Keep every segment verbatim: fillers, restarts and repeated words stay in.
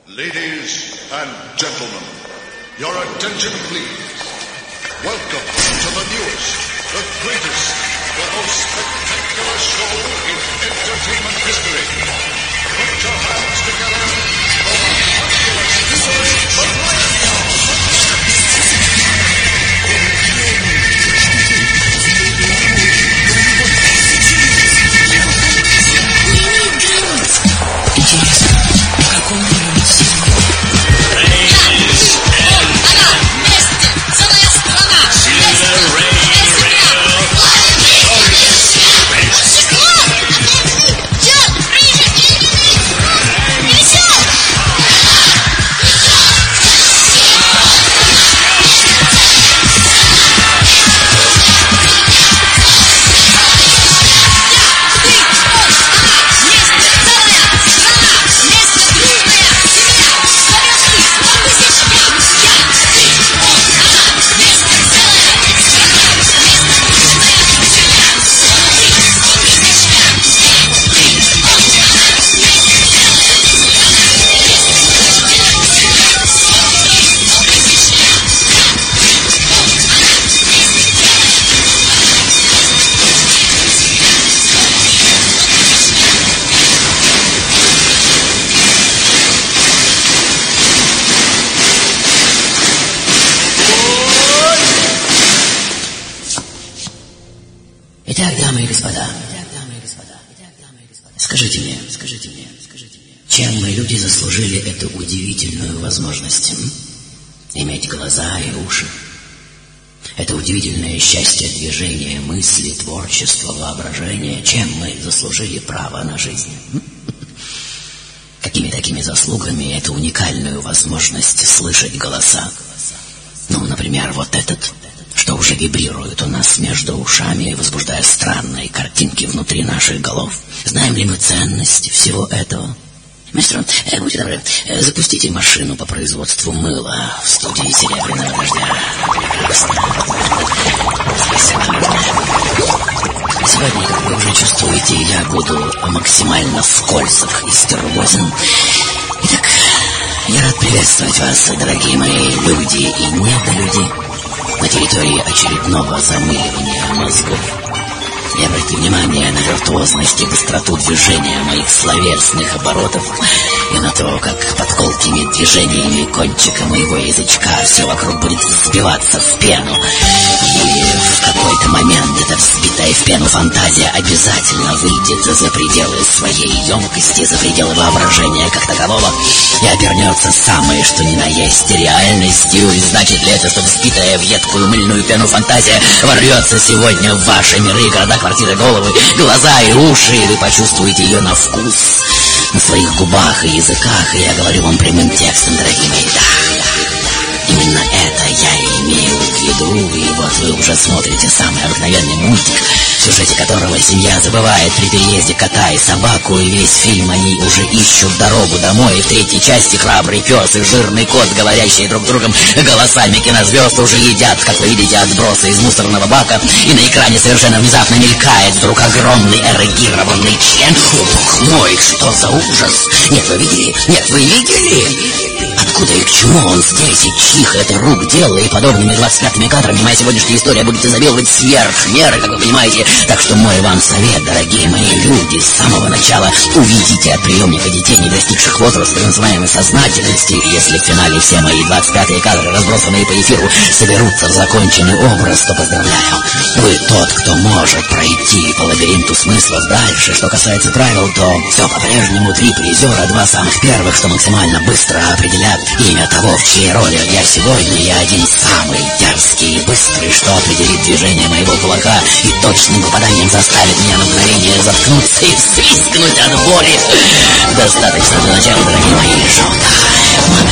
Ladies and gentlemen, your attention please. Welcome to the newest, the greatest, the most spectacular show in entertainment history. Put your hands together for the fabulous Millennium. Интересно, по какому времени сегодня? Целая страна! Итак, дамы и господа, скажите мне, скажите мне, скажите мне, чем мы, люди, заслужили эту удивительную возможность? М? Иметь глаза и уши. Это удивительное счастье движения, мысли, творчества, воображения. Чем мы заслужили право на жизнь? М? Какими такими заслугами эту уникальную возможность слышать голоса? Ну, например, вот этот, что уже вибрирует у нас между ушами, возбуждая странные картинки внутри наших голов. Знаем ли мы ценность всего этого? Мастер, э, будьте добры, э, запустите машину по производству мыла в студии «Серебряного дождя». Спасибо. Сегодня, как вы уже чувствуете, я буду максимально скользок и стервозен. Итак, я рад приветствовать вас, дорогие мои люди и недолюди, на территории очередного замыливания мозгов. И обратите внимание на виртуозность и быстроту движения моих словесных оборотов и на то, как под колкими движениями кончика моего язычка все вокруг будет взбиваться в пену. И в какой-то момент эта взбитая в пену фантазия обязательно выйдет за пределы своей емкости, за пределы воображения как такового и обернется самое, что ни на есть, реальностью. И значит ли это, что взбитая в едкую мыльную пену фантазия ворвется сегодня в ваши миры, города, квартиры, головы, глаза и уши, и вы почувствуете ее на вкус, на своих губах и языках, и я говорю вам прямым текстом, дорогие мои, да, именно это я и имею в виду, и вот вы уже смотрите самый обыкновенный мультик, в сюжете которого семья забывает при переезде кота и собаку, и весь фильм они уже ищут дорогу домой, и в третьей части храбрый пес и жирный кот, говорящие друг с другом голосами кинозвезд, уже едят, как вы видите, отбросы из мусорного бака, и на экране совершенно внезапно мелькает вдруг огромный эрегированный член. О, бог мой, что за ужас! Нет, вы видели? Нет, вы видели? Откуда и к чему он здесь, и чьих это рук дело, и подобными двадцать пятыми кадрами моя сегодняшняя история будет изобиловать сверх меры, как вы понимаете. Так что мой вам совет, дорогие мои люди, с самого начала уведите от приемника детей, не достигших возраста так называемой сознательности, и если в финале все мои двадцать пятые кадры, разбросанные по эфиру, соберутся в законченный образ, то поздравляю, вы тот, кто может пройти по лабиринту смыслов дальше. Что касается правил, то все по-прежнему. Три призера, два самых первых, что максимально быстро определят имя того, в чьей роли я сегодня, я один самый дерзкий и быстрый, что определит движение моего кулака и точным попаданием заставит меня на мгновение заткнуться и взвизгнуть от боли. Достаточно для начала, дорогие мои, шоу-тайм.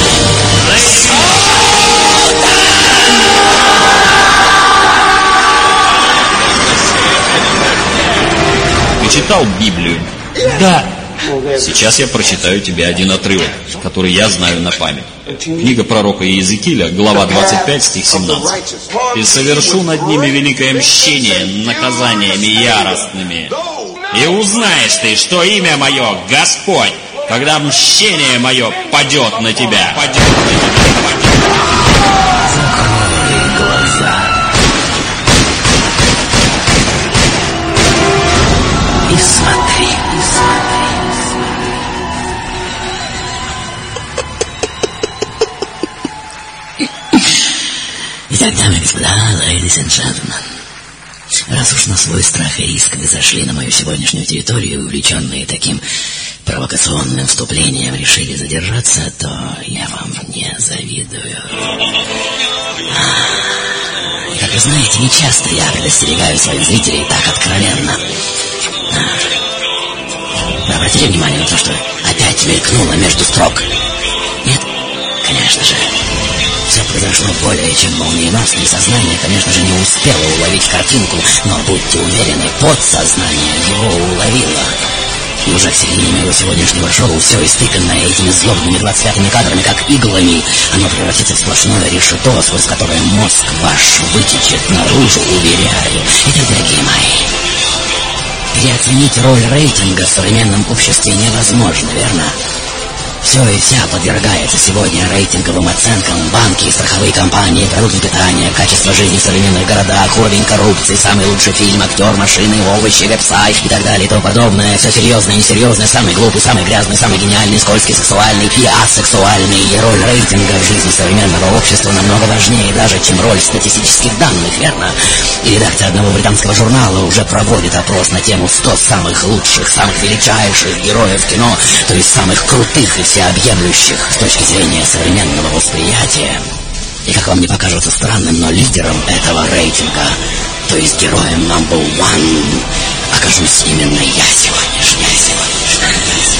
Ты читал Библию? Да. Сейчас я прочитаю тебе один отрывок, который я знаю на память. Книга пророка Иезекииля, глава двадцать пять, стих семнадцать. «И совершу над ними великое мщение наказаниями яростными. И узнаешь ты, что имя мое Господь, когда мщение мое падет на тебя. Падет на тебя. Закрой глаза. И смотри, и смотри. Итак, дамы и господа, ladies and gentlemen, раз уж на свой страх и риск вы зашли на мою сегодняшнюю территорию, увлеченные таким провокационным вступлением решили задержаться, то я вам не завидую. И, как вы знаете, нечасто я предостерегаю своих зрителей так откровенно. Вы обратили внимание на то, что опять мелькнуло между строк? Нет? Конечно же. Все произошло более чем молниеносно, и сознание, конечно же, не успело уловить картинку, но, будьте уверены, подсознание его уловило. И уже к середине моего сегодняшнего шоу все истыканное этими злобными двадцать пятыми кадрами, как иглами, оно превратится в сплошное решето, сквозь которое мозг ваш вытечет наружу, уверяю. Итак, дорогие мои, переоценить роль рейтинга в современном обществе невозможно, верно? Все и вся подвергается сегодня рейтинговым оценкам. Банки, страховые компании, продукты питания, качество жизни в современных городах, уровень коррупции, самый лучший фильм, актер, машины, овощи, веб-сайт и так далее и тому подобное. Все серьезное, несерьезное, самый глупый, самый грязный, самый гениальный, скользкий, сексуальный и асексуальный. И роль рейтинга в жизни современного общества намного важнее даже, чем роль статистических данных, верно? И редакция одного британского журнала уже проводит опрос на тему сто самых лучших, самых величайших героев кино, то есть самых крутых и всеобъемлющих с точки зрения современного восприятия. И как вам не покажется странным, но лидером этого рейтинга, то есть героем number one, окажусь именно я сегодняшний, я сегодняшний.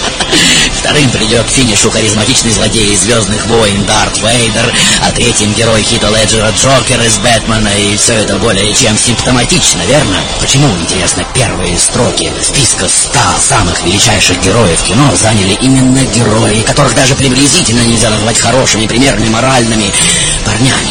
Вторым придет к финишу харизматичный злодей из «Звездных войн» Дарт Вейдер, а третьим герой Хита Леджера Джокер из «Бэтмена», и все это более чем симптоматично, верно? Почему, интересно, первые строки списка ста самых величайших героев кино заняли именно герои, которых даже приблизительно нельзя назвать хорошими, примерными, моральными парнями?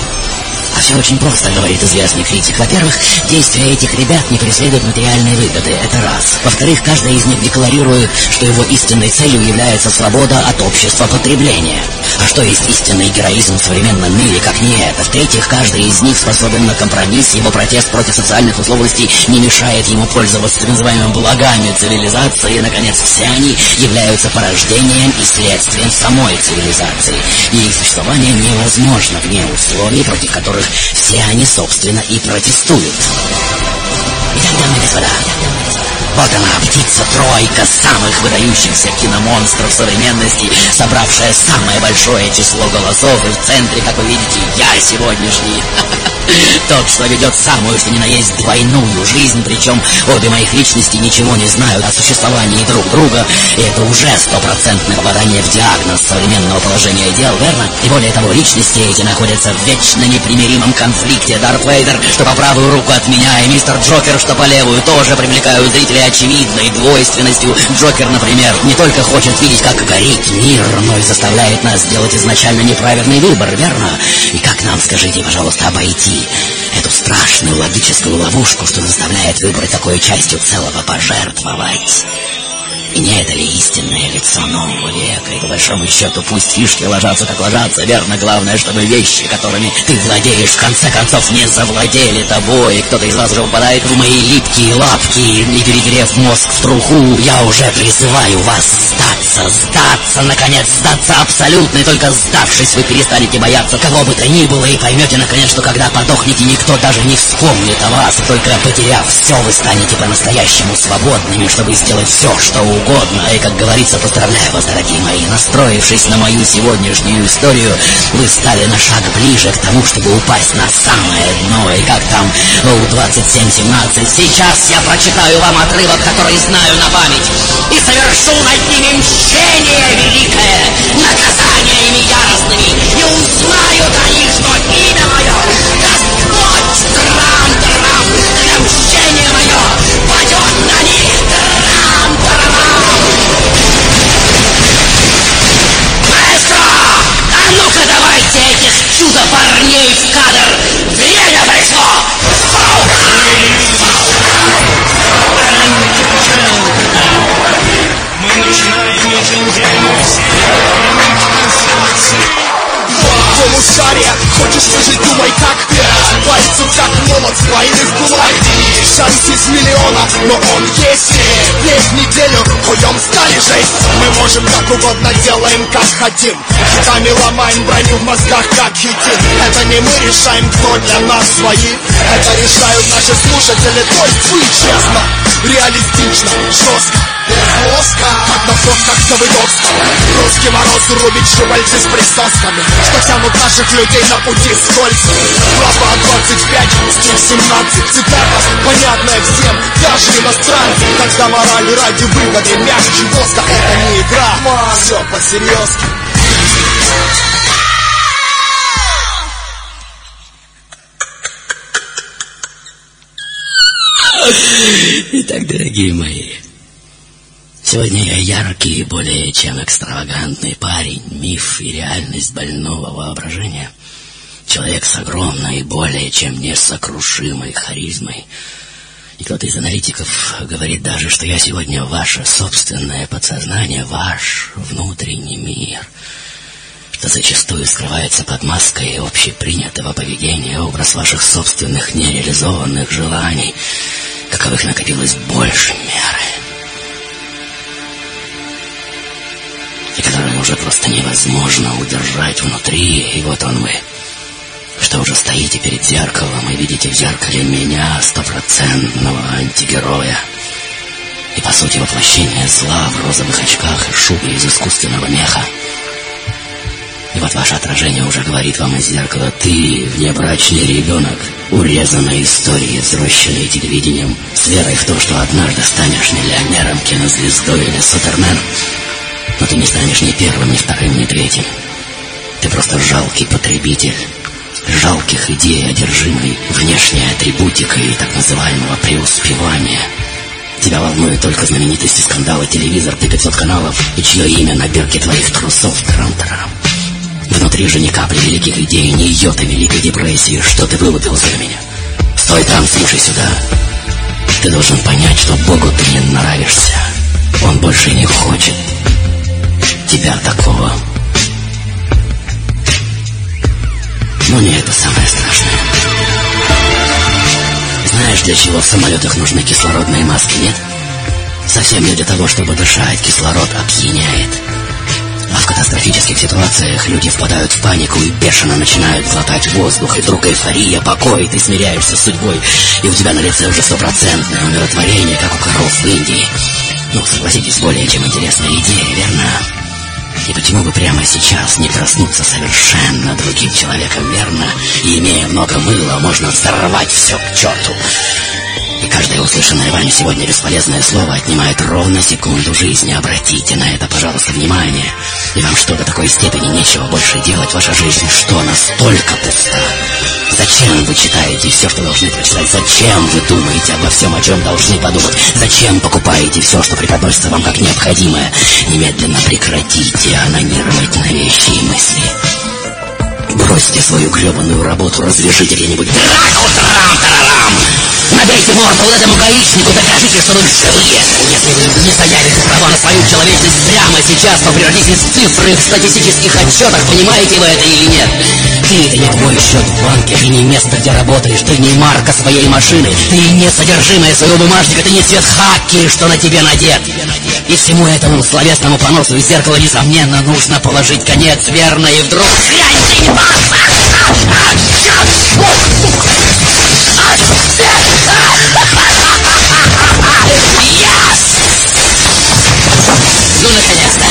А все очень просто, говорит известный критик. Во-первых, действия этих ребят не преследуют материальные выгоды, это раз. Во-вторых, каждый из них декларирует, что его истинной целью является свобода от общества потребления. А что есть истинный героизм в современном мире, как не это? В-третьих, каждый из них способен на компромисс, его протест против социальных условностей не мешает ему пользоваться так называемыми благами цивилизации. И, наконец, все они являются порождением и следствием самой цивилизации. И их существование невозможно вне условий, против которых все они, собственно, и протестуют. Итак, дамы и господа, вот она, птица-тройка самых выдающихся киномонстров современности, собравшая самое большое число голосов, и в центре, как вы видите, я сегодняшний. Тот, что ведет самую, что ни на есть, двойную жизнь, причем обе моих личности ничего не знают о существовании друг друга, и это уже стопроцентное попадание в диагноз современного положения дел, верно? И более того, личности эти находятся в вечно непримиримом конфликте. Дарт Вейдер, что по правую руку от меня, и мистер Джокер, что по левую, тоже привлекают зрителей очевидной двойственностью. Джокер, например, не только хочет видеть, как горит мир, но и заставляет нас сделать изначально неправильный выбор, верно? И как нам, скажите, пожалуйста, обойти эту страшную логическую ловушку, что заставляет выбрать такой частью целого пожертвовать? И не это ли истинное лицо нового века? И по большому счету пусть фишки ложатся как ложатся, верно? Главное, чтобы вещи, которыми ты владеешь, в конце концов не завладели тобой. И кто-то из вас уже попадает в мои липкие лапки, и перегрев мозг в труху, я уже призываю вас сдаться, сдаться, наконец, сдаться абсолютно. И только сдавшись, вы перестанете бояться кого бы то ни было, и поймете, наконец, что когда подохнете, никто даже не вспомнит о вас. Только потеряв все, вы станете по-настоящему свободными, чтобы сделать все, что угодно. Угодно. И, как говорится, поздравляю вас, дорогие мои, настроившись на мою сегодняшнюю историю, вы стали на шаг ближе к тому, чтобы упасть на самое дно. И как там у двадцать семь семнадцать, сейчас я прочитаю вам отрывок, который знаю на память, и совершу над ними мщение великое, наказаниями яростными, и узнают они, что имя мое Господь Трам-Трам, для мщение мое падет на них Трам-Трам. Маэстро, а ну-ка давайте этих чудо-парней в кадр! Время пришло! Мы начинаем полушария. Хочешь выжить, думай как. Пальцев как молот, двойных кулак. Шанс из миллиона, но он есть. Дней в неделю, хуем стали жесть. Мы можем как угодно, делаем как хотим. Хитами ломаем броню в мозгах как хитин. Это не мы решаем, кто для нас свои. Это решают наши слушатели, то есть вы. Честно, реалистично, жестко, без мозга. Как на фотках Давыдовского. Русский мороз рубит щупальцы с присосками, что тянут наших людей на пути скользким. Глава двадцать пять, стих семнадцать. Цитата, понятная всем, даже иностранцам. Когда мораль ради выгоды мягче воска. Это не игра, все по-серьезки. Итак, дорогие мои, сегодня я яркий и более чем экстравагантный парень, миф и реальность больного воображения. Человек с огромной, более чем несокрушимой харизмой. И кто-то из аналитиков говорит даже, что я сегодня ваше собственное подсознание, ваш внутренний мир, что зачастую скрывается под маской общепринятого поведения образ ваших собственных нереализованных желаний, каковых накопилось больше меры, и которые уже просто невозможно удержать внутри. И вот он вы, что уже стоите перед зеркалом и видите в зеркале меня, стопроцентного антигероя, и по сути воплощение зла в розовых очках и шубе из искусственного меха. И вот ваше отражение уже говорит вам из зеркала: ты, внебрачный ребенок, урезанной историей, взросшенной телевидением, с верой в то, что однажды станешь миллионером, кинозвездой или суперменом. Но ты не станешь ни первым, ни вторым, ни третьим. Ты просто жалкий потребитель жалких идей, одержимый внешней атрибутикой и так называемого преуспевания. Тебя волнует только знаменитости, скандалы, телевизор, ты пятьсот каналов, и чье имя на бирке твоих трусов. Трам-тарам. Внутри же ни капли великих идей, ни йоты великой депрессии. Что ты вылупился на меня? Стой там, слушай сюда. Ты должен понять, что Богу ты не нравишься. Он больше не хочет тебя такого. Но не это самое страшное. Знаешь, для чего в самолетах нужны кислородные маски, нет? Совсем не для того, чтобы дышать. Кислород опьяняет. А в катастрофических ситуациях люди впадают в панику и бешено начинают глотать воздух. И вдруг эйфория, покой, ты смиряешься с судьбой, и у тебя на лице уже стопроцентное умиротворение, как у коров в Индии. Ну, согласитесь, более чем интересная идея, верно? И почему бы прямо сейчас не проснуться совершенно другим человеком, верно? И имея много мыла, можно взорвать все к черту. И каждое услышанное вами сегодня бесполезное слово отнимает ровно секунду жизни. Обратите на это, пожалуйста, внимание. И вам что, до такой степени нечего больше делать? Ваша жизнь что, настолько пуста? Зачем вы читаете все, что должны прочитать? Зачем вы думаете обо всем, о чем должны подумать? Зачем покупаете все, что преподносится вам как необходимое? Немедленно прекратите анонировать новейшие мысли. Бросьте свою гребаную работу, развяжите где-нибудь драку-тарам-тарарам! Набейте морду вот этому гаишнику, докажите, что вы живые! Если вы не заявите право на свою человечность прямо сейчас, то превратитесь в цифры в статистических отчетах, понимаете вы это или нет? Ты — это не твой счет в банке, ты не место, где работаешь, ты не марка своей машины, ты не содержимое своего бумажника, ты не цвет хаки, что на тебе надет. И всему этому словесному поносу из зеркала, несомненно, нужно положить конец, верно, и вдруг... Yes! Ну, наконец-то!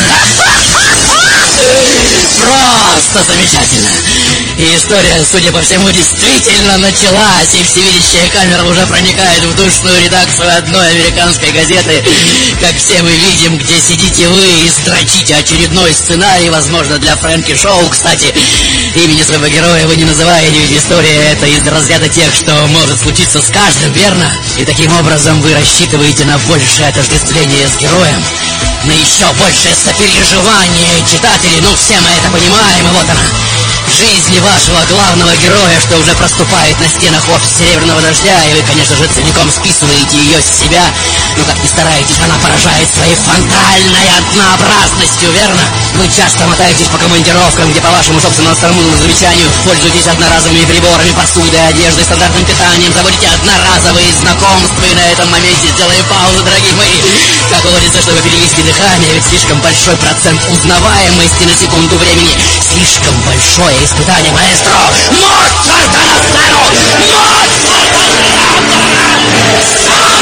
Просто замечательно! И история, судя по всему, действительно началась, и всевидящая камера уже проникает в душную редакцию одной американской газеты. Как все мы видим, где сидите вы и строчите очередной сценарий, возможно, для Фрэнки Шоу. Кстати, имени своего героя вы не называете, ведь история эта из разряда тех, что может случиться с каждым, верно? И таким образом вы рассчитываете на большее отождествление с героем, на еще большее сопереживание читателей. Ну, все мы это понимаем, и вот она, жизнь вашего главного героя, что уже проступает на стенах офиса «Серебряного дождя», и вы, конечно же, целиком списываете ее с себя. Но как ни стараетесь, она поражает своей фронтальной однообразностью, верно? Вы часто мотаетесь по командировкам, где по вашему собственному старому замечанию пользуетесь одноразовыми приборами, посудой, одеждой, стандартным питанием, заводите одноразовые знакомства, и на этом моменте сделаем паузу, дорогие мои. Как говорится, чтобы перевести дыхание, ведь слишком большой процент узнаваемости на секунду времени. Слишком большое испытание, маэстро. Моцарта на сцену! Моцарта на сцену!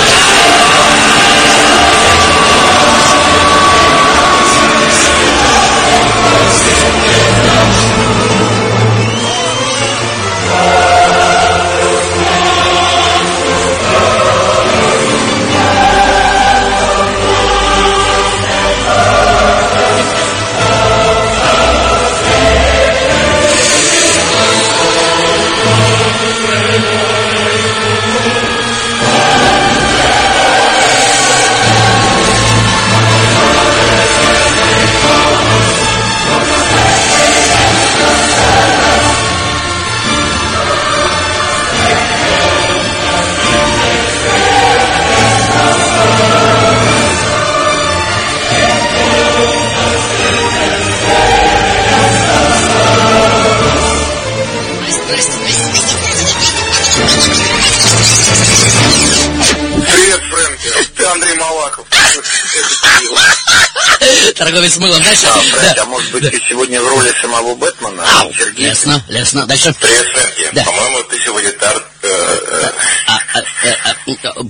Торговец мылом. Дальше. А, Фрэнк, да. а может быть, да. ты сегодня в роли самого Бэтмена? Ау, Сергей? лесно, лесно. Дальше. Привет, Фрэнки. Да. По-моему, ты сегодня тарт... Э, э... А, а, а, а,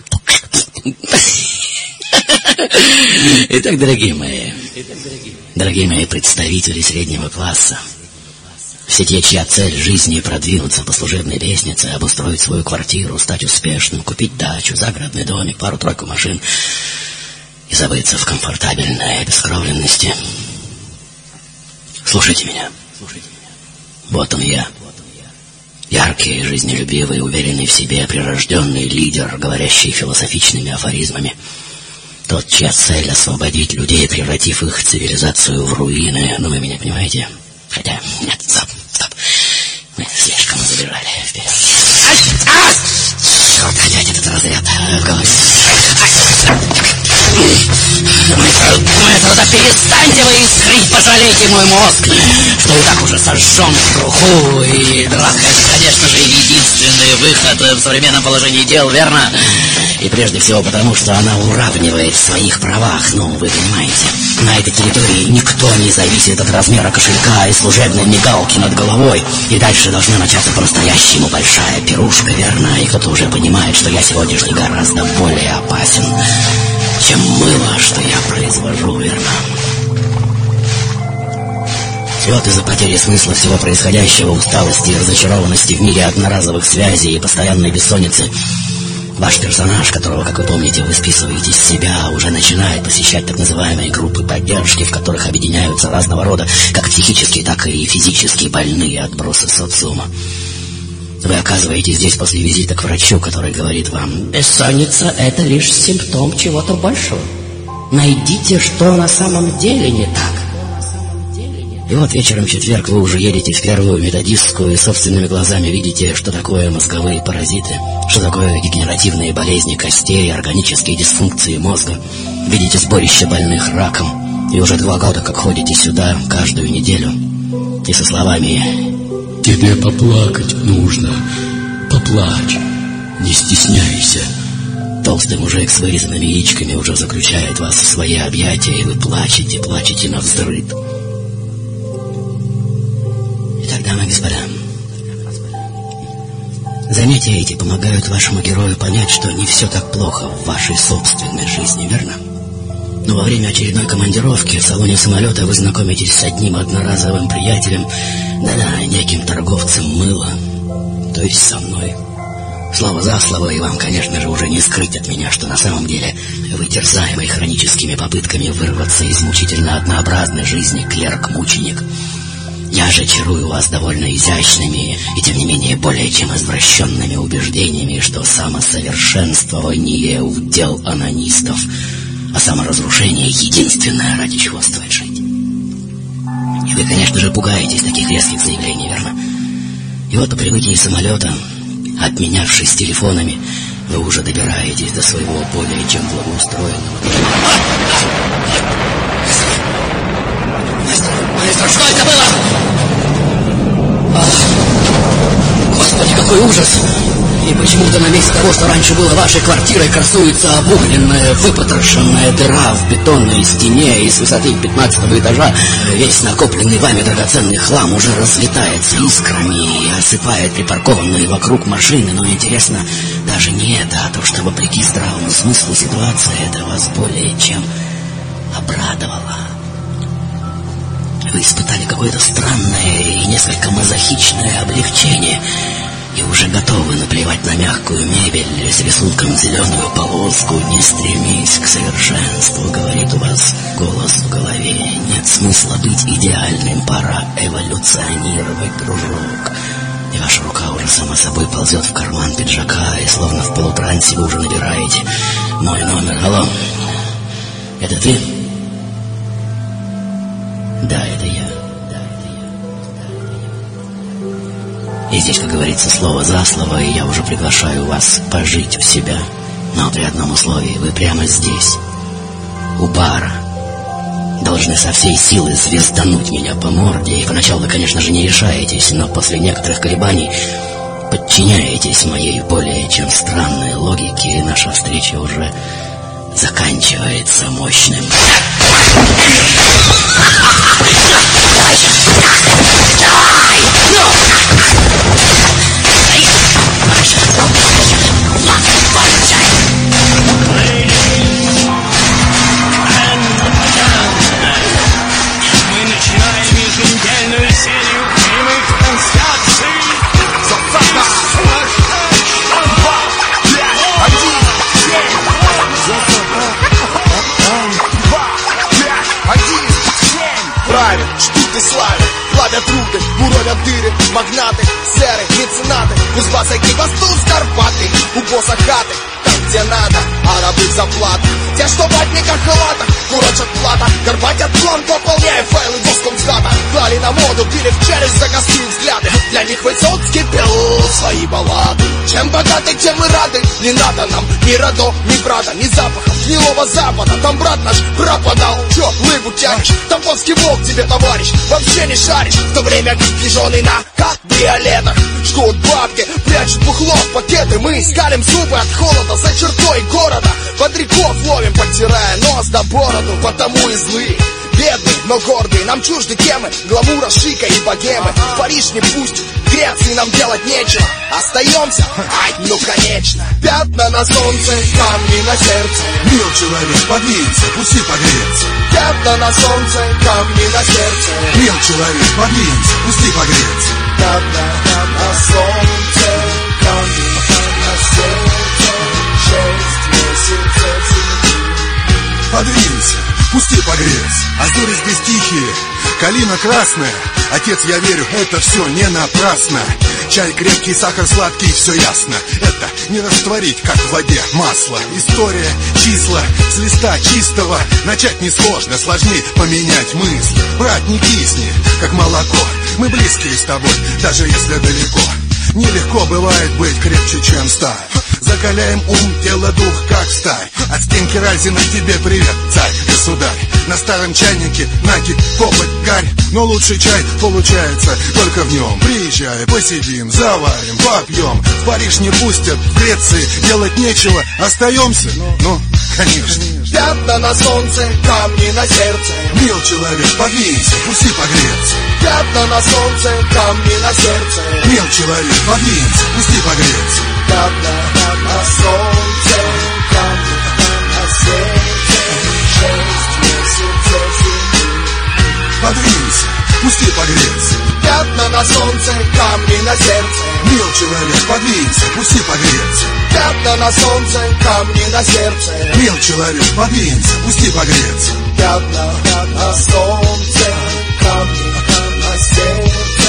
Итак, дорогие мои, дорогие мои представители среднего класса, все те, чья цель жизни продвинуться по служебной лестнице, обустроить свою квартиру, стать успешным, купить дачу, загородный домик, пару-тройку машин и забыться в комфортабельной обескровленности. Слушайте меня. Вот он я. Яркий, жизнелюбивый, уверенный в себе, прирожденный лидер, говорящий философичными афоризмами. Тот, чья цель — освободить людей, превратив их цивилизацию в руины. Ну, вы меня понимаете? Хотя, нет, стоп, стоп. Мы слишком забежали вперед. Черт, опять этот разряд в голове. Мэтр, да перестаньте вы искрить, пожалейте мой мозг, что и так уже сожжен в труху, и драка — это, конечно же, единственный выход в современном положении дел, верно? И прежде всего потому, что она уравнивает в своих правах, ну, вы понимаете. На этой территории никто не зависит от размера кошелька и служебной мигалки над головой. И дальше должна начаться по-настоящему большая пирушка, верно? И кто-то уже понимает, что я сегодняшний гораздо более опасен, чем мыло, что я произвожу, верно? И вот из-за потери смысла всего происходящего, усталости и разочарованности в мире одноразовых связей и постоянной бессонницы, ваш персонаж, которого, как вы помните, вы списываете из себя, уже начинает посещать так называемые группы поддержки, в которых объединяются разного рода, как психические, так и физически больные отбросы социума. Вы оказываетесь здесь после визита к врачу, который говорит вам: бессонница — это лишь симптом чего-то большего. Найдите, что на самом деле не так. И вот вечером в четверг вы уже едете в первую методистскую и собственными глазами видите, что такое мозговые паразиты, что такое дегенеративные болезни костей, органические дисфункции мозга. Видите сборище больных раком. И уже два года как ходите сюда каждую неделю. И со словами: «Тебе поплакать нужно. Поплачь. Не стесняйся». Толстый мужик с вырезанными яичками уже заключает вас в свои объятия, и вы плачете, плачете навзрыд. Итак, дамы и господа, занятия эти помогают вашему герою понять, что не все так плохо в вашей собственной жизни, верно? Но во время очередной командировки в салоне самолета вы знакомитесь с одним одноразовым приятелем, да-да, неким торговцем мыла, то есть со мной. Слово за слово, и вам, конечно же, уже не скрыть от меня, что на самом деле вы терзаемый хроническими попытками вырваться из мучительно однообразной жизни клерк-мученик. Я же чарую вас довольно изящными и, тем не менее, более чем извращенными убеждениями, что самосовершенствование — удел анонистов, а саморазрушение — единственное, ради чего стоит жить. И вы, конечно же, пугаетесь таких резких заявлений, верно? И вот по прибытии самолета, обменявшись телефонами, вы уже добираетесь до своего более чем благоустроенного. Почему-то на месте того, что раньше было вашей квартирой, красуется обугленная, выпотрошенная дыра в бетонной стене, и с высоты пятнадцатого этажа весь накопленный вами драгоценный хлам уже разлетается искрами и осыпает припаркованные вокруг машины. Но интересно даже не это, а то, что вопреки здравому смыслу ситуация это вас более чем обрадовала. Вы испытали какое-то странное и несколько мазохичное облегчение и уже готовы наплевать на мягкую мебель с рисунком зеленую полоску. Не стремись к совершенству, говорит у вас голос в голове. Нет смысла быть идеальным, пора эволюционировать, дружок. И ваша рука уже сама собой ползет в карман пиджака, и словно в полутрансе вы уже набираете мой номер. Алло, это ты? Да, это я. Да, это я. Да, это я. И здесь, как говорится, слово за слово, и я уже приглашаю вас пожить у себя. Но при одном условии: вы прямо здесь, у бара, должны со всей силы звездануть меня по морде. И поначалу вы, конечно же, не решаетесь, но после некоторых колебаний подчиняетесь моей более чем странной логике, и наша встреча уже заканчивается мощным. Труды, буровят дыры, магнаты, серы, меценаты, Кузбасс-Аки, Восток, Карпаты, у босса хаты, там где надо, арабы заплаты. Те, что в ватниках халатах, курочат плата, горбатят план, пополняя файлы воском взгляда. Клали на моду, били в челюсть за косые взгляды. Для них Высоцкий пел свои баллады. Чем богаты, тем мы рады. Не надо нам ни родо, ни брата, ни запахов, ни лова запада. Там брат наш пропадал. Чё, лыгу тянешь? Тамбовский волк тебе, товарищ, вообще не шаришь. В то время как пижоны на кабриолетах жгут бабки, прячут бухло в пакеты. Мы скалим зубы от холода за чертой города. Бодряков ловим, подтирая нос до бороду. Потому и злые, бедные, но гордые. Нам чужды темы, гламура, шика и богемы. В Париж не пустят, в Греции нам делать нечего. Остаемся? Ай, ну конечно. Пятна на солнце, камни на сердце. Мил человек, подвинься, пусти погреться. Пятна на солнце, камни на сердце. Мил человек, подвинься, пусти погреться. Пятна на солнце, камни на сердце. Шесть месяцев зимы. Подвинься, пусти погреться. Азори здесь тихие, калина красная. Отец, я верю, это все не напрасно. Чай крепкий, сахар сладкий, все ясно. Это не растворить, как в воде, масло. История, числа, с листа чистого. Начать несложно, сложнее поменять мысли. Брат, не кисни, как молоко. Мы близкие с тобой, даже если далеко. Нелегко бывает быть крепче, чем сталь. Закаляем ум, тело, дух, как сталь. От стенки Разина тебе привет, царь, государь. На старом чайнике накипь, копоть, гарь. Но лучший чай получается только в нем. Приезжай, посидим, заварим, попьем. В Париж не пустят, в Греции делать нечего. Остаемся? Ну, конечно. Пятна на солнце, камни на сердце. Мил человек, подвинься, пусти погреться. Пятна на солнце, камни на сердце. Мил человек, подвинься, пусти погреться. Пятна на солнце, камни на сердце. Шесть месяцев зимы. Подвинься, пусти погреться. Пятна на солнце, камни на сердце. Мил человек, подвинься, пусти погреться. Пятна на солнце, камни на сердце. Мил человек, подвинься, пусти погреться. Пятна на солнце, камни на сердце.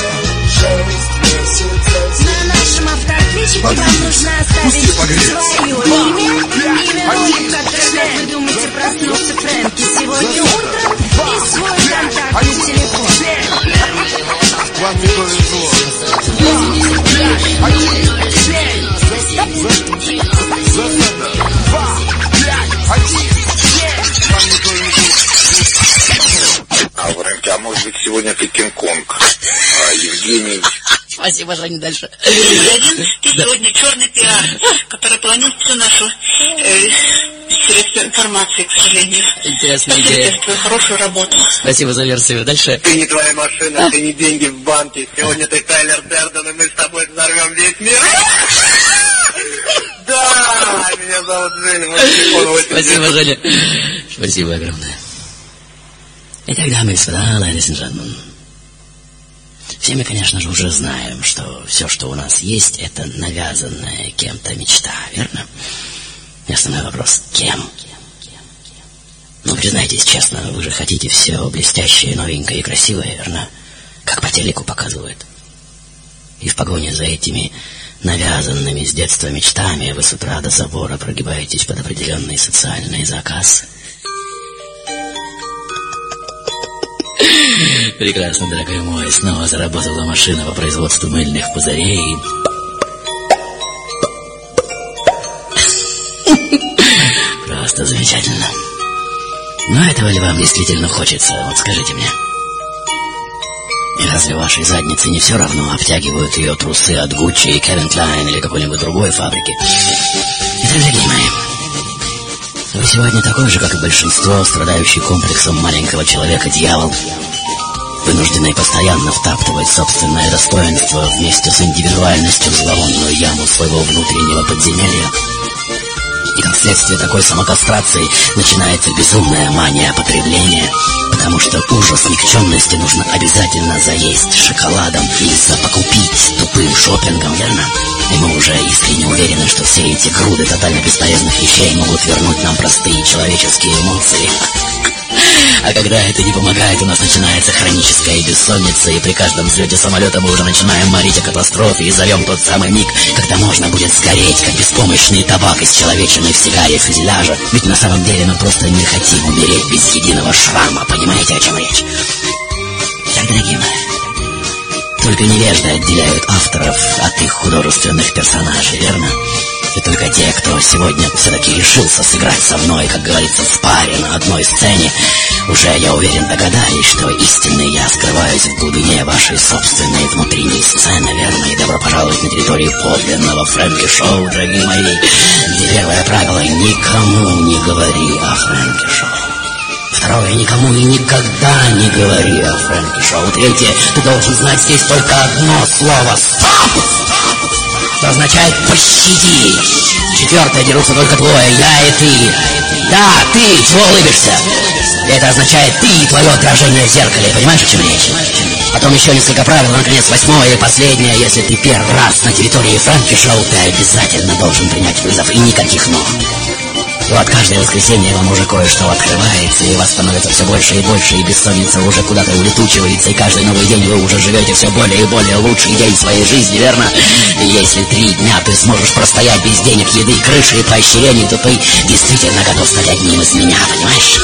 Шесть месяцев зимы. На нашем автоответчике вам нужно пусти оставить погреться. свое имя, имя, ну, как вы думаете, проснулся Фрэнки сегодня утром, и свой контактный телефон. Вам не повезло. А, Фрэнки, а может быть сегодня ты Кинг-Конг, а Евгений Спасибо, Женя, дальше. Один, ты сегодня черный пиар, который полонил всю нашу э, средства информации, к сожалению. Интересная Спасибо идея. за твою хорошую работу. Спасибо за версию. Дальше. Ты не твоя машина, ты не деньги в банке. Сегодня ты Тайлер Дерден, и мы с тобой взорвем весь мир. Да, меня зовут Женя, мой телефон восемь. Спасибо, Женя. Спасибо огромное. Итак, дамы и господа, ladies and gentlemen. Все мы, конечно же, уже знаем, что все, что у нас есть, это навязанная кем-то мечта, верно? И основной вопрос — кем? Ну, признайтесь честно, вы же хотите все блестящее, новенькое и красивое, верно? Как по телеку показывают. И в погоне за этими навязанными с детства мечтами вы с утра до забора прогибаетесь под определенный социальный заказ. Прекрасно, дорогой мой. Снова заработала машина по производству мыльных пузырей. Просто замечательно. Но этого ли вам действительно хочется? Вот скажите мне. И разве вашей заднице не все равно, обтягивают ее трусы от Гуччи и Calvin Klein или какой-нибудь другой фабрики? Итак, дорогие мои, вы сегодня такой же, как и большинство, страдающий комплексом маленького человека-дьявол, вынужденный постоянно втаптывать собственное достоинство вместе с индивидуальностью в зловонную яму своего внутреннего подземелья. И как следствие такой самокастрации начинается безумная мания потребления, потому что ужас никчемности нужно обязательно заесть шоколадом и запокупить тупым шопингом, верно? И мы уже искренне уверены, что все эти груды тотально бесполезных вещей могут вернуть нам простые человеческие эмоции. А когда это не помогает, у нас начинается хроническая бессонница, и при каждом взлете самолета мы уже начинаем морить о катастрофе и зовем тот самый миг, когда можно будет сгореть, как беспомощный табак из человечины в сигаре фюзеляжа. Ведь на самом деле мы просто не хотим умереть без единого шрама, понимаете, о чем речь? Так, дорогие мои, только невежды отделяют авторов от их художественных персонажей, верно? И только те, кто сегодня все-таки решился сыграть со мной, как говорится, в паре на одной сцене, уже, я уверен, догадались, что истинный я скрываюсь в глубине вашей собственной внутренней сцены, верно? И добро пожаловать на территорию подлинного Фрэнки-шоу, дорогие мои, где первое правило — никому не говори о Фрэнки-шоу. Второе — никому и никогда не говори о Фрэнки-шоу. Третье — ты должен знать здесь только одно слово — «стоп!», что означает «пощади». Четвертое — дерутся только двое — я и ты. Да, ты, чего улыбишься? Это означает ты и твое отражение в зеркале. Понимаешь, о чем речь? Потом еще несколько правил, наконец, восьмое и последнее. Если ты первый раз на территории Фрэнки-шоу, ты обязательно должен принять вызов, и никаких «но». И вот каждое воскресенье вам уже кое-что открывается, и вас становится все больше и больше, и бессонница уже куда-то улетучивается, и каждый новый день вы уже живете все более и более лучший день своей жизни, верно? И если три дня ты сможешь простоять без денег, еды, крыши и поощрений, то ты действительно готов стать одним из меня, понимаешь?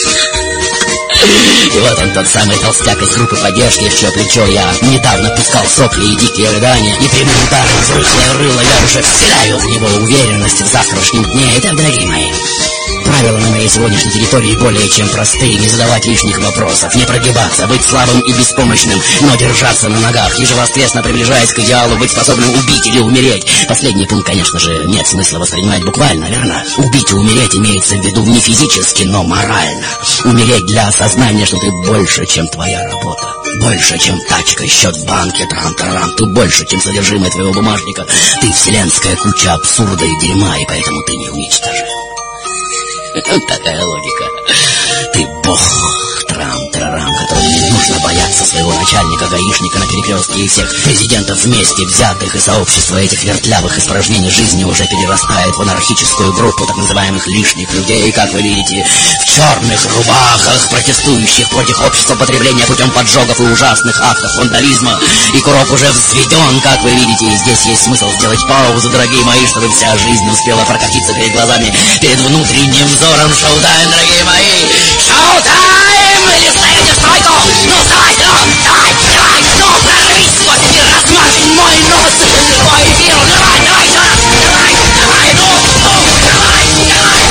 И вот он, тот самый толстяк из группы поддержки, в чье плечо я недавно пускал сопли и дикие рыдания, и прямым ударом в рыхлое рыло я уже вселяю в него уверенность в завтрашнем дне. Итак, дорогие мои, правила на моей сегодняшней территории более чем простые: не задавать лишних вопросов, не прогибаться, быть слабым и беспомощным, но держаться на ногах, ежевоскресно приближаясь к идеалу, быть способным убить или умереть. Последний пункт, конечно же, нет смысла воспринимать буквально, верно? Убить и умереть имеется в виду не физически, но морально. Умереть для осознания, что ты больше, чем твоя работа, больше, чем тачка, счет в банке, трам-тарам, ты больше, чем содержимое твоего бумажника, ты вселенская куча абсурда и дерьма, и поэтому ты не уничтожим. Такая логика. Ты бог, трам-тарам, которому не нужно бояться своего начальника, гаишника на перекрестке и всех президентов вместе взятых, и сообщество этих вертлявых испражнений жизни уже перерастает в анархическую группу так называемых лишних людей, как вы видите, в черных рубахах, протестующих против общества потребления путем поджогов и ужасных актов вандализма. И курок уже взведен, как вы видите, и здесь есть смысл сделать паузу, дорогие мои, чтобы вся жизнь успела прокатиться перед глазами, перед внутренним взором. Шоу-тайм, дорогие мои! Шоу-тайм! Или ставите стойку! Ну, вставай, ну, давай, давай, ну, прорвись сквозь эфир, размажь мой нос! Твой эфир, давай, давай, еще раз! Давай, давай, ну, ну, давай, давай!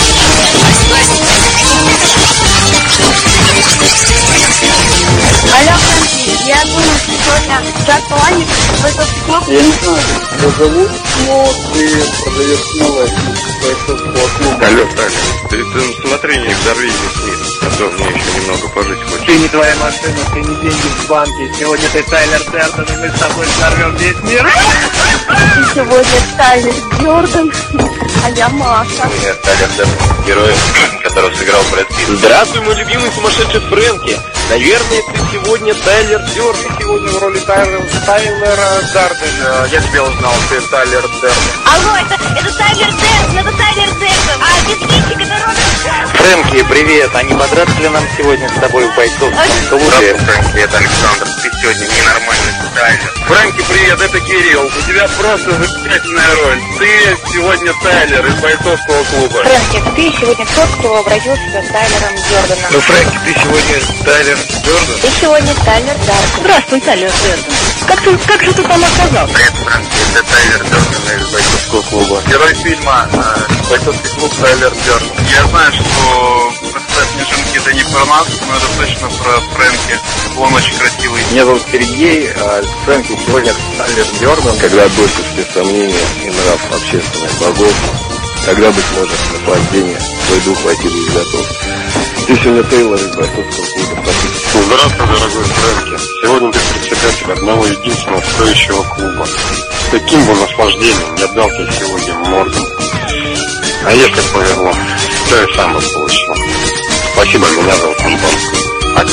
Алло, Фрэнки, я Я думаю, что сегодня час половины бойцовский клуб. Я не знаю, как тебя зовут, но ты продаешь новое бойцовского клуба. Алло, Таля, ты, ты смотри, не взорви весь мир, а то мне еще немного пожить хочешь. Ты не твоя машина, ты не деньги в банке. Сегодня ты Тайлер Дерден, и мы с тобой взорвем весь мир. Ты сегодня Тайлер Дерден, а я Маша. Нет, Тайлер Дерден, герой, которого сыграл Брэд Питт. Здравствуй, мой любимый сумасшедший Фрэнки. Наверное, ты сегодня Тайлер Дерден. Сегодня в роли Тайлера, Тайлера Дердена. Я тебя узнал, ты Тайлер Дерден. Алло, это, это Тайлер Дерден, это Тайлер Дерден. А, без личика, это Роберт. Фрэнки, привет. А не подраться ли нам сегодня с тобой в бойцовском клубе? Фрэнки, это Александр. Ты сегодня ненормальный Тайлер. Фрэнки, привет, это Кирилл. У тебя просто замечательная роль. Ты сегодня Тайлер из бойцовского клуба. Фрэнки, ты сегодня тот, кто обратил себя Тайлером Дерденом. Ну, Фрэнки, ты сегодня Тайлер Дерден? Ты сегодня Тайлер Дерден. Здравствуй, Тайлер Дерден. Как, ты, как же ты там оказался? Привет, Фрэнки, это Тайлер Дерден из бойцовского клуба. Герой фильма э, «Бойцовский клуб» Тайлер Дерден. Я знаю, что «Представь снежинки» это не про нас, но это точно про Фрэнки. Он очень красивый. Меня зовут Сергей, а Фрэнки сегодня Тайлер Дерден. Когда отбросишь все сомнения и нрав общественных богов, тогда, быть может, наслаждение твой дух хватит и готов. Ты сегодня Тейлор из бойцовского клуба. Здравствуй, дорогой Фрэнки. Сегодня ты председатель одного единственного стоящего клуба. С каким бы наслаждением я дал тебе сегодня морду. А если повезло, то и сам бы получил. Спасибо, меня зовут Антон. Пока.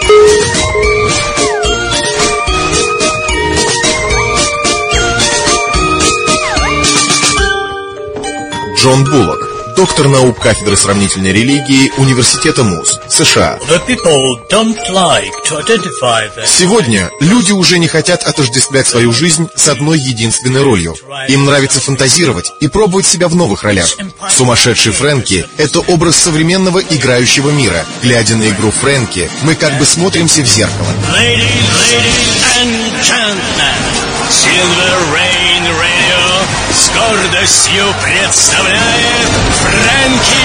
Джон Буллок, доктор наук кафедры сравнительной религии Университета Муз, США. Сегодня люди уже не хотят отождествлять свою жизнь с одной единственной ролью. Им нравится фантазировать и пробовать себя в новых ролях. Сумасшедший Фрэнки — это образ современного играющего мира. Глядя на игру Фрэнки, мы как бы смотримся в зеркало. Silver Rain Radio с гордостью представляет Фрэнки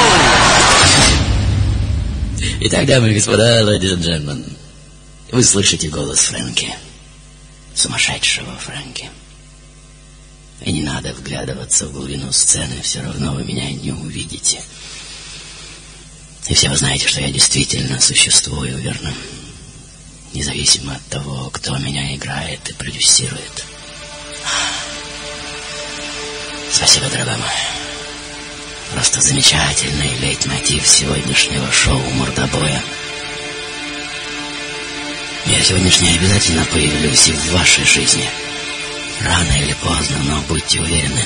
Шоу. Итак, дамы и господа, ladies and gentlemen, вы слышите голос Фрэнки, сумасшедшего Фрэнки. И не надо вглядываться в глубину сцены, все равно вы меня не увидите. И все вы знаете, что я действительно существую, верно? Независимо от того, кто меня играет и продюсирует. Спасибо, дорогой мой. Просто замечательный лейтмотив сегодняшнего шоу «Мордобоя». Я сегодняшний обязательно появлюсь и в вашей жизни. Рано или поздно, но будьте уверены.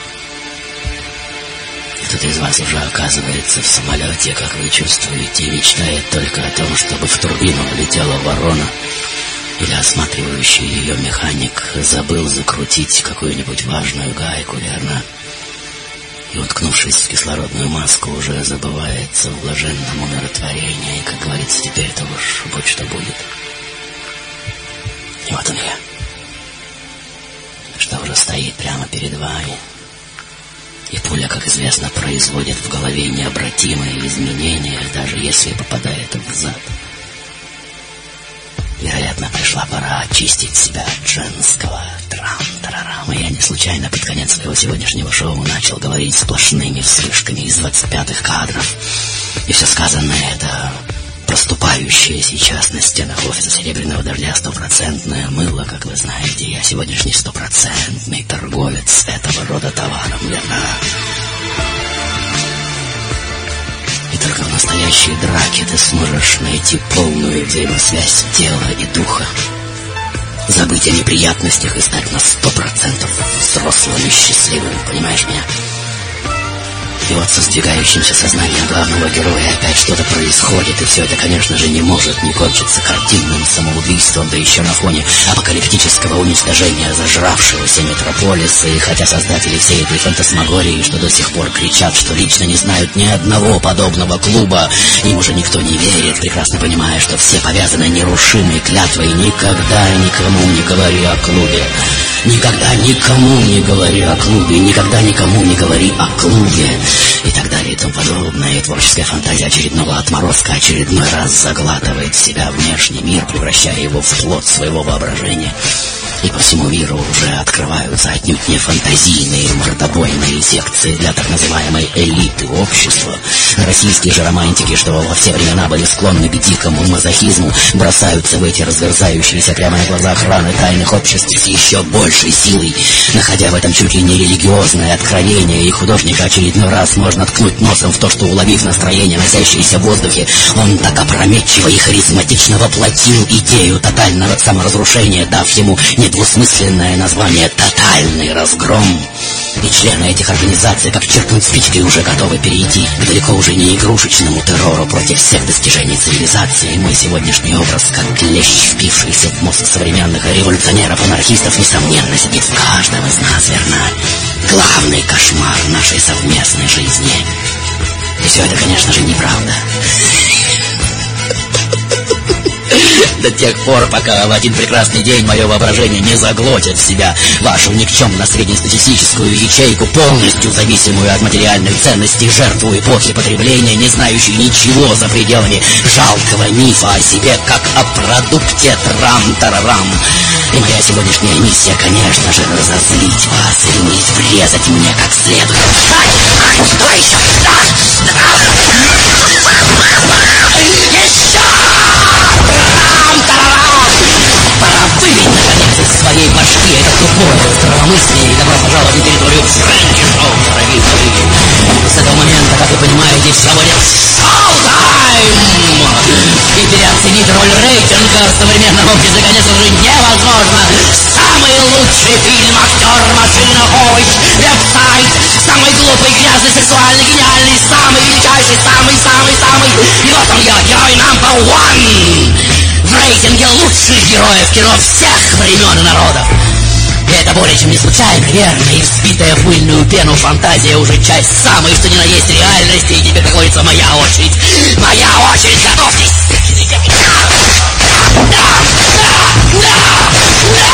Кто-то из вас уже оказывается в самолете, как вы чувствуете, и мечтает только о том, чтобы в турбину влетела ворона, или осматривающий ее механик забыл закрутить какую-нибудь важную гайку, верно? И, уткнувшись в кислородную маску, уже забывается в блаженном умиротворении, и, как говорится, теперь-то уж будь что будет. И вот он я, что уже стоит прямо перед вами. И пуля, как известно, производит в голове необратимые изменения, даже если попадает в зад. Вероятно, пришла пора очистить себя от женского трам-тарарам. И я не случайно под конец своего сегодняшнего шоу начал говорить сплошными вспышками из двадцать пятых кадров. И все сказанное — это проступающее сейчас на стенах офиса Серебряного Дождя стопроцентное мыло, как вы знаете. Я сегодняшний стопроцентный торговец этого рода товаром, верно? И только в настоящей драке ты сможешь найти полную взаимосвязь тела и духа. Забыть о неприятностях и стать на сто процентов взрослым и счастливым, понимаешь меня? И вот со сдвигающимся сознанием главного героя опять что-то происходит, и все это, конечно же, не может не кончиться картинным самоубийством, да еще на фоне апокалиптического уничтожения зажравшегося метрополиса. И хотя создатели всей этой фантасмагории, что до сих пор кричат, что лично не знают ни одного подобного клуба, им уже никто не верит, прекрасно понимая, что все повязаны нерушимой клятвой: никогда никому не говори о клубе. Никогда никому не говори о клубе, никогда никому не говори о клубе. и так далее и тому подобное. И творческая фантазия очередного отморозка очередной раз заглатывает в себя внешний мир, превращая его в плод своего воображения. И по всему миру уже открываются отнюдь не фантазийные мордобойные секции для так называемой элиты общества. Российские же романтики, что во все времена были склонны к дикому мазохизму, бросаются в эти разверзающиеся прямо на глазах раны тайных обществ с еще большей силой, находя в этом чуть ли не религиозное откровение, и художника очередной раз можно ткнуть носом в то, что, уловив настроение, носящееся в воздухе, он так опрометчиво и харизматично воплотил идею тотального саморазрушения, дав ему недвусмысленное название «Тотальный разгром». И члены этих организаций, как черкнуть спичкой, уже готовы перейти к далеко уже не игрушечному террору против всех достижений цивилизации. Мой сегодняшний образ, как клещ, впившийся в мозг современных революционеров-анархистов, несомненно сидит в каждом из нас, верно? Главный кошмар нашей совместной жизни. И все это, конечно же, неправда. До тех пор, пока в один прекрасный день мое воображение не заглотит в себя вашу никчемно-среднестатистическую ячейку, полностью зависимую от материальных ценностей, жертву эпохи потребления, не знающую ничего за пределами жалкого мифа о себе, как о продукте трам-тарарам. И моя сегодняшняя миссия, конечно же, разозлить вас и врезать мне как следует. Ай, ай, давай еще! Еще! Пора выбить, наконец, из своей башки это тупое здравомыслие, и добро пожаловать на территорию Фрэнки Шоу, дорогие мои. С этого момента, как вы понимаете, все будет шоу-тайм! И переоценить роль рейтинга в современном обществе, конечно же, невозможно. Самый лучший фильм, актер, машина, овощ, веб-сайт, самый глупый, грязный, сексуальный, гениальный, самый величайший, самый-самый-самый. И вот он я, герой number one! В рейтинге лучших героев кино всех времен и народов. И это более чем не случайно, верно? И взбитая в пыльную пену фантазия уже часть самой, что ни на есть реальности. И теперь, как говорится, моя очередь. Моя очередь, готовьтесь! Да! Да! Да!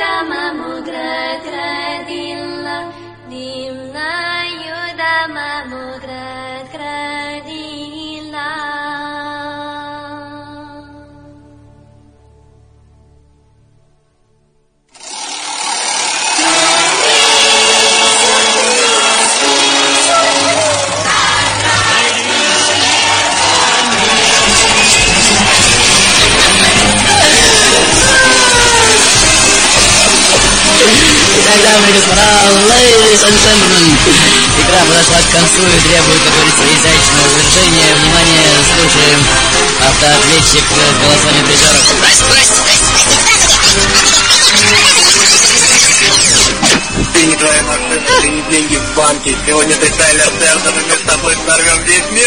Мама Добра, ladies and gentlemen. Игра подошла к концу и требует, как говорится, изящного завершения. Внимание, слушаем автоответчик с голосами призеров. Ты не твоя машина, ты не деньги в банке. Сегодня ты Тайлер Дерден, и мы с тобой взорвем весь мир.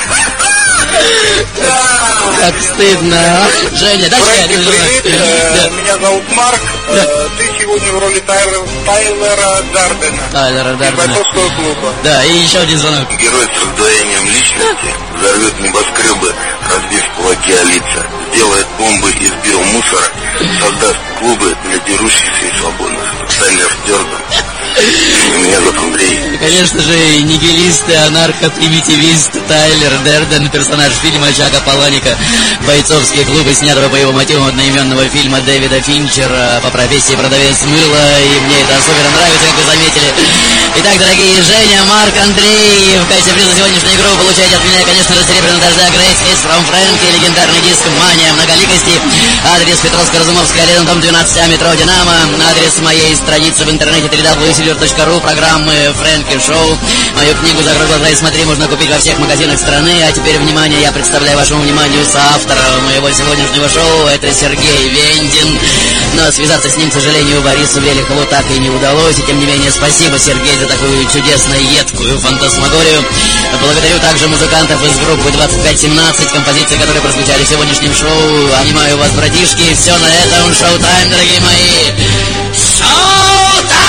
Как стыдно. Женя, дай Фрэнки, привет. Да. Меня зовут Марк. Да. Ты сегодня в роли Тайлера, Тайлера Дардена. Тайлера Дардена. Из бойцовского клуба. Да, и еще один звонок. Герой с раздвоением личности взорвет небоскребы, разбив кулаки о лица, сделает бомбы из биомусора, создаст клубы для дерущихся и свободных. Тайлер Дерден. Меня зовут Андрей. Конечно же, нигилист, анархо-примитивист Тайлер Дерден, персонаж фильма Чака Паланика, бойцовские клубы, снятого по его мотивам одноименного фильма Дэвида Финчера, по профессии продавец мыла, и мне это особенно нравится, как вы заметили. Итак, дорогие Женя, Марк, Андрей, в качестве приза сегодняшней игры вы получаете от меня, конечно же, серебряный дождя Great Hits from Frankie, легендарный диск «Мания многоликости», адрес Петровско-Разумовская, рядом дом двенадцать А, метро «Динамо», адрес моей страницы в интернете дабл ю дабл ю дабл ю точка silver точка ру, программы Фрэнки Шоу. Мою книгу «Закрой глаза и смотри» можно купить во всех магазинах страны. А теперь, внимание, я представляю вашему вниманию соавтора моего сегодняшнего шоу. Это Сергей Вендин. Но связаться с ним, к сожалению, Борису Велихову так и не удалось. И тем не менее, спасибо, Сергей, за такую чудесную, едкую фантасмагорию. Благодарю также музыкантов из группы двадцать пять семнадцать, композиции, которые прозвучали в сегодняшнем шоу. Обнимаю вас, братишки. Все на этом. Шоу-тайм, дорогие мои. Шоу-тайм!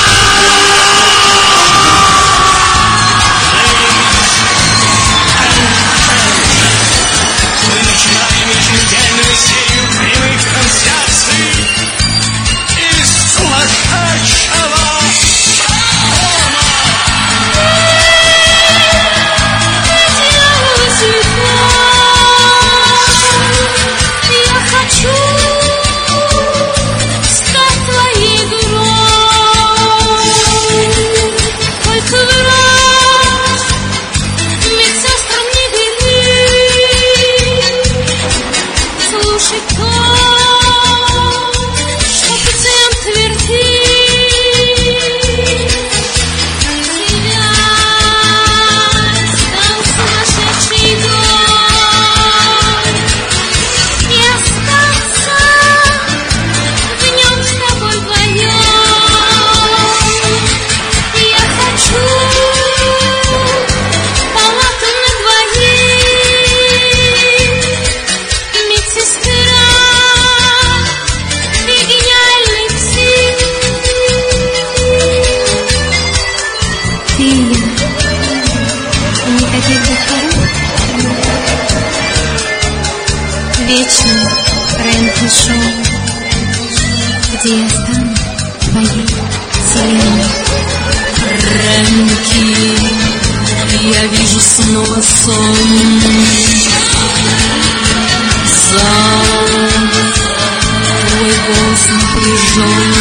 Вечный Фрэнки Шоу, где я стану твоей вселенной. Фрэнки, я вижу снова сон. Сон, твой голос напряжен.